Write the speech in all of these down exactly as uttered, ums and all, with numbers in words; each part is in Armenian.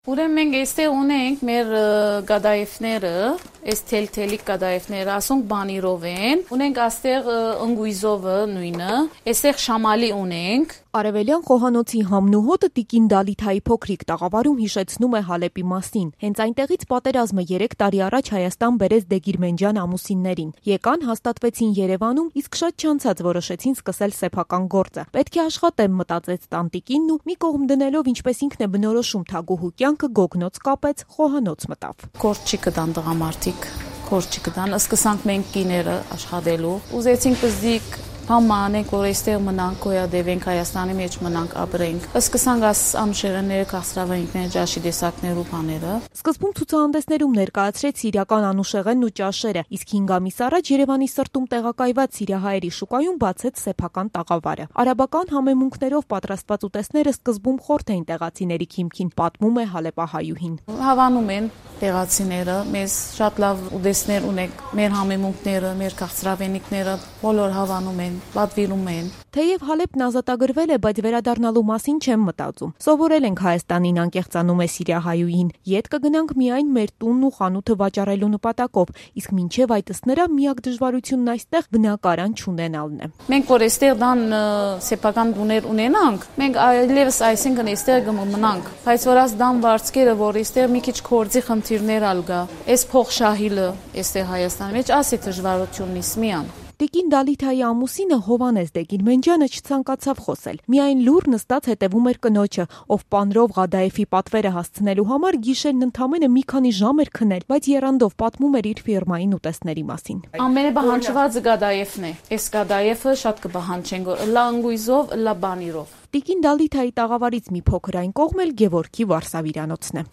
Ուրեմն մենք այստեղ ունենք մեր գադայեֆները, այս թել-թելիկ գադայեֆները, ասոնք բանիրով են, ունենք այստեղ ընգույզովը նույնը, այստեղ շամալի ունենք։ Արևելյան խոհանոցի համն ու հոտը Տիկին Դալիթայի փոքրիկ տաղավարում հիշեցնում է Հալեպի մասին։ Հենց այնտեղից պատերազմը երեք տարի առաջ Հայաստան բերեց Դեգիրմենջյան ամուսիններին։ Եկան, հաստատվեցին Երևանում, իսկ շատ չանցած որոշեցին սկսել սեփական գործը։ Պետք է աշխատեմ, մտածեց տանտիկինն ու մի կողմ դնելով ինչպես ինքն է բնորոշում թագուհու կյանքը գոգնոց կապեց, խոհանոց մտավ։ Գործ չի կտան տղամարդիկ, գործ չի կտան, սկսանք մենք կիները աշխատելու։ Ուզեցինք բզդիկ Համանենք, որ այստեղ մնանք, գոյադևենք, Հայաստանի մեջ մնանք, ապրենք։ Սկսանք աս ամշերները, քաղցրավենիքները, ջաշի տեսակներ ու բաները։ Սկզբում ցուցահանդեսներում ներկայացրեց սիրիական անուշեղենն ու ճաշերը, իսկ հինգ ամիս առաջ Երևանի սրտում տեղակայված սիրիահայերի շուկայում բացեց սեփական տաղավարը։ Արաբական համեմունքներով պատրաստված ուտեստները սկզբում խորթ էին տեղացիների քիմքին, պատմում է հալեպահայուհին։ Հավանում են տեղացիները, մեզ շատ լավ ուտեստներ ունենք, մեր համեմունքները, մեր քաղցրավենիքները բոլոր հավանում են, պատվիրում են։ Թեև Հալեպն ազատագրվել է, բայց վերադառնալու մասին չեմ մտածում։ Սովորել ենք Հայաստանին, անկեղծանում է սիրիահայուհին։ Ետ կգնանք միայն մեր տունն ու խանութը վաճառելու նպատակով, իսկ մինչև այդս նրա միակ դժվարությունն այստեղ բնակարան չունենալն է։ Մենք որ այստեղ դան սեփական տուներ ունենանք, մենք այլևս այսինքն այստեղ կմնանք, բայց որ աս դան վարձկերը, որ այստեղ մի քիչ կորձի խնդիրներ ալ գա, այս փողշահիլը այստեղ Հայաստանի մեջ ասի դժվարությունն իսմիան։ Տիկին Դալիթայի ամուսինը Հովանես Դեգիրմենջյանը չցանկացավ խոսել։ Միայն լուր նստած հետևում էր կնոջը, ով պանրով Ղադայեֆի պատվերը հասցնելու համար գիշերն ընդամենը մի քանի ժամ էր քնել, բայց եռանդով պատմում էր իր ֆիրմային ուտեստների մասին։ Ամենաբահանջվածը Ղադայեֆն է։ Այս Ղադայեֆը շատ կբահանջեն, լա ընգույզով, լա բանիրով։ Տիկին Դալիթայի տաղավարից մի փոքր այն կողմ էլ Գևորգի Վարսավիրանոցն է։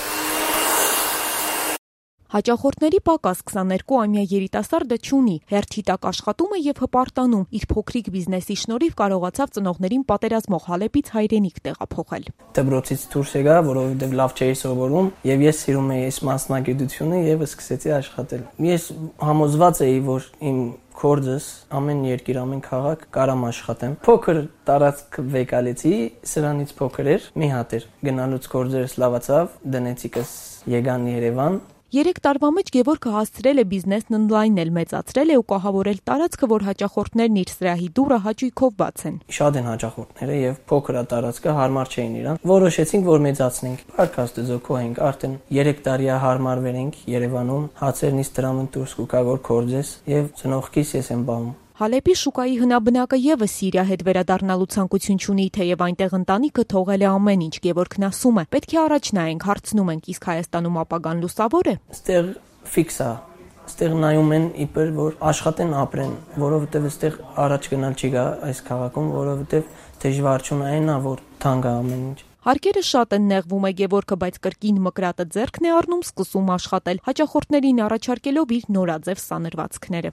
Հաճախորդների պակաս քսաներկու-ամյա երիտասարդը չունի, հերթի տակ աշխատում է եւ հպարտանում, իր փոքրիկ բիզնեսի շնորհիվ կարողացավ ծնողներին պատերազմող Հալեպից հայրենիք տեղափոխել։ Դպրոցից դուրս եկա, որովհետեւ լավ չէի սովորում եւ ես սիրում էի այս մասնագիտությունը եւ սկսեցի աշխատել։ Ես համոզված էի, որ իմ Կորձս ամեն երկիր, ամեն քաղաք կարամ աշխատեմ։ Փոքր տարածք վեկալեցի, սրանից փոքր էր, մի հատ էր։ Գնալուց կորձերս լավացավ, դնեցիկս եկան Երևան։ Երեք տարվա մեջ Գևորգը հասցրել է բիզնեսն ընդլայնել, մեծացրել է ու կահավորել տարածքը, որ հաճախորդներն իր սրահի դուռը հաճույքով բացեն։ Շատ են հաճախորդները եւ փոքր տարածքը հարմար չէին իրան։ Որոշեցինք, որ մեծացնենք։ Պարկաստը զոքո ենք, արդեն երեք տարի հարմարվել ենք Երևանում, հացերնից դրամն դուրս կուկա որ կորձես եւ ծնողքիս ես եմ բանում։ Հալեպի շուկայի հնաբնակը եւս Սիրիա հետ վերադառնալու ցանկություն չունի, թեև այնտեղ ընտանիքը թողել է ամեն ինչ, Գևորգն ասում է։ Պետք է առաջ նայենք, հարցնում ենք, իսկ Հայաստանում ապագան լուսավոր է։ Այստեղ ֆիքս է, այստեղ նայում են իբր որ աշխատեն, ապրեն, որովհետեւ այստեղ առաջ գնալ չի գա այս քաղաքում, որովհետեւ դժվարությունն է, որ թանկ է ամեն ինչ։ Հարկերը շատ են, նեղվում է Գևորգը, բայց կրկին մկրատը ձեռքն է առնում, սկսում աշխատել, հաճախորդներին առաջարկելով իր նորաձև սանրվածքները։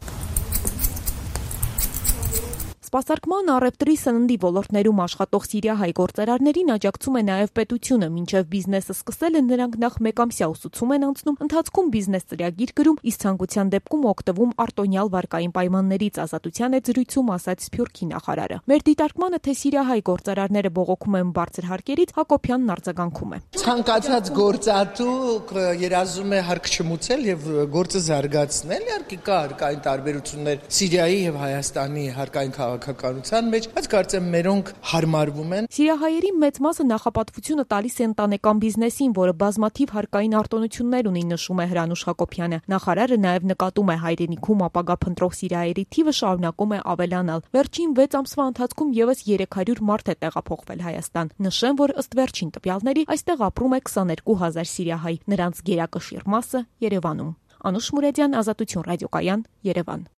Սպասարկման, առևտրի, սննդի ոլորտներում աշխատող սիրիահայ գործարարներին աջակցում է նաև պետությունը, մինչև բիզնեսը սկսել են նրանք նախ մեկամսյա ուսուցում են անցնում, ընթացքում բիզնես ծրագիր գրում, իսկ ցանկության դեպքում օգտվում արտոնյալ վարկային պայմաններից, Ազատության հետ զրույցում ասաց Սփյուռքի նախարարը։ Մեր դիտարկմանը, թե սիրիահայ գործարարները բողոքում են բարձր հարկերից, Հակոբյանն արձագանքում է։ Ցանկացած գործատու երազում է հարկ չմուծել եւ գործը զարգացնել, իհարկե կա հարկային տարբերություններ Սիրիայի եւ Հայաստանի հարկային քաղաքականության մեջ, բայց կարծեմ մերոնք հարմարվում են։ Սիրիահայերի մեծ մասը նախապատվությունը տալիս է ընտանեկան բիզնեսին, որը բազմաթիվ հարկային արտոնություններ ունի, նշում է Հրանուշ Հակոբյանը։ Նախարարը նաև նկատում է հայրենիքում ապագա փնտրող սիրիահայերի թիվը շարունակում է ավելանալ։ Վերջին վեց ամսվա ընթացքում եւս երեք հարյուր մարդ է տեղափոխվել Հայաստան։ Նշեմ, որ ըստ վերջին տվյալների այստեղ ապրում է քսաներկու հազար սիրիահայ, նրանց գերակշիռ մասը Երևանում։ Անուշ Մուրեդյան, Ազատություն ռադիոկայան, Երևան։